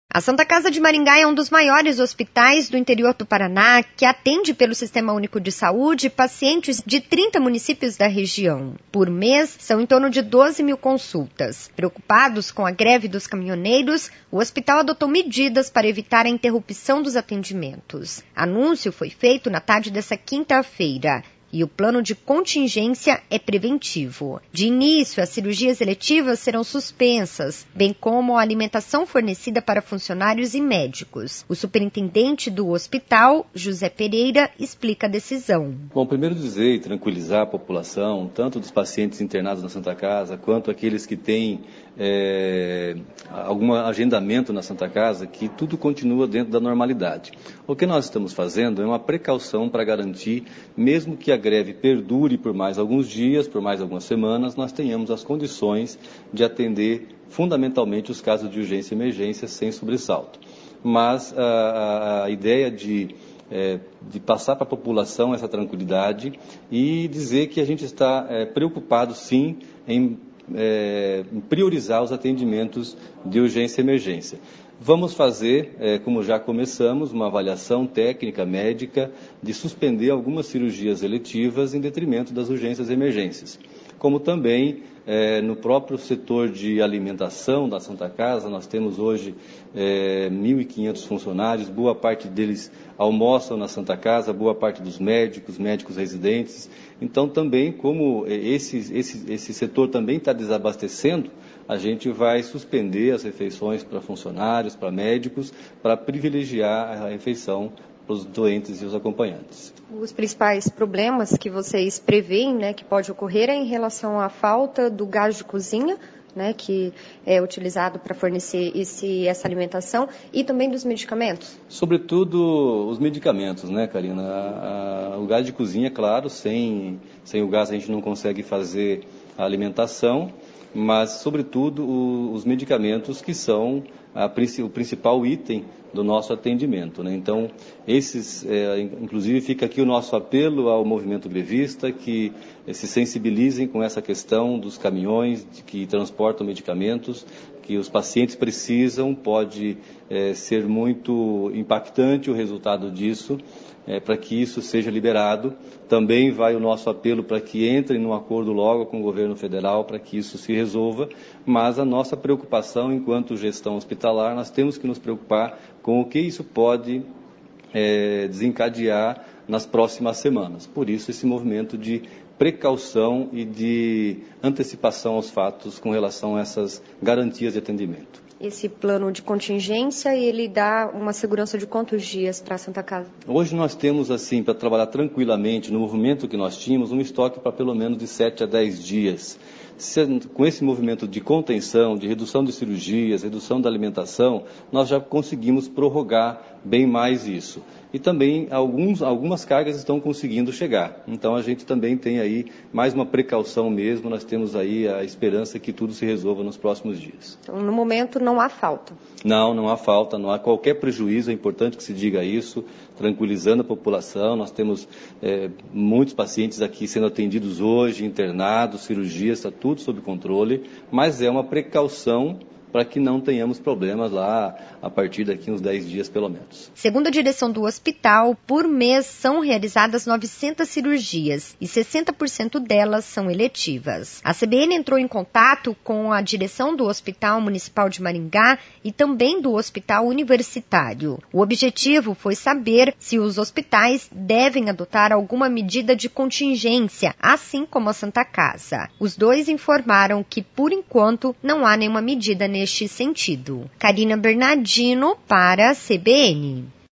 A Santa Casa de Maringá é um dos maiores hospitais do interior do Paraná, que atende pelo Sistema Único de Saúde pacientes de 30 municípios da região. Por mês, são em torno de 12 mil consultas. Preocupados com a greve dos caminhoneiros, o hospital adotou medidas para evitar a interrupção dos atendimentos. Anúncio foi feito na tarde dessa quinta-feira. E o plano de contingência é preventivo. De início, as cirurgias eletivas serão suspensas, bem como a alimentação fornecida para funcionários e médicos. O superintendente do hospital, José Pereira, explica a decisão. Bom, primeiro dizer e tranquilizar a população, tanto dos pacientes internados na Santa Casa, quanto aqueles que têm algum agendamento na Santa Casa, que tudo continua dentro da normalidade. O que nós estamos fazendo é uma precaução para garantir, mesmo que a greve perdure por mais alguns dias, por mais algumas semanas, nós tenhamos as condições de atender fundamentalmente os casos de urgência e emergência sem sobressalto. Mas a ideia de passar para a população essa tranquilidade e dizer que a gente está preocupado sim em priorizar os atendimentos de urgência e emergência. Vamos fazer, como já começamos, uma avaliação técnica, médica, de suspender algumas cirurgias eletivas em detrimento das urgências e emergências. Como também, no próprio setor de alimentação da Santa Casa, nós temos hoje 1.500 funcionários, boa parte deles almoçam na Santa Casa, boa parte dos médicos residentes. Então, também, como esse setor também está desabastecendo, a gente vai suspender as refeições para funcionários, para médicos, para privilegiar a refeição para os doentes e os acompanhantes. Os principais problemas que vocês preveem, que pode ocorrer é em relação à falta do gás de cozinha, que é utilizado para fornecer essa alimentação, e também dos medicamentos? Sobretudo os medicamentos, Karina? O gás de cozinha, claro, sem o gás a gente não consegue fazer a alimentação, mas, sobretudo, os medicamentos que são o principal item do nosso atendimento. Então, inclusive fica aqui o nosso apelo ao movimento grevista, que se sensibilizem com essa questão dos caminhões que transportam medicamentos, que os pacientes precisam, pode ser muito impactante o resultado disso, para que isso seja liberado. Também vai o nosso apelo para que entrem num acordo logo com o governo federal para que isso se resolva, mas a nossa preocupação enquanto gestão hospitalar, nós temos que nos preocupar com o que isso pode desencadear nas próximas semanas. Por isso, esse movimento de precaução e de antecipação aos fatos com relação a essas garantias de atendimento. Esse plano de contingência, ele dá uma segurança de quantos dias para a Santa Casa? Hoje nós temos, para trabalhar tranquilamente, no movimento que nós tínhamos, um estoque para pelo menos de 7 a 10 dias. Com esse movimento de contenção, de redução de cirurgias, redução da alimentação, nós já conseguimos prorrogar bem mais isso. E também algumas cargas estão conseguindo chegar. Então a gente também tem aí mais uma precaução mesmo, nós temos aí a esperança que tudo se resolva nos próximos dias. Então, no momento não há falta? Não há falta, não há qualquer prejuízo, é importante que se diga isso, tranquilizando a população. Nós temos muitos pacientes aqui sendo atendidos hoje, internados, cirurgias, está tudo sob controle, mas é uma precaução para que não tenhamos problemas lá a partir daqui uns 10 dias pelo menos. Segundo a direção do hospital, por mês são realizadas 900 cirurgias e 60% delas são eletivas. A CBN entrou em contato com a direção do Hospital Municipal de Maringá e também do Hospital Universitário. O objetivo foi saber se os hospitais devem adotar alguma medida de contingência, assim como a Santa Casa. Os dois informaram que, por enquanto, não há nenhuma medida neste sentido. Karina Bernardino para a CBN.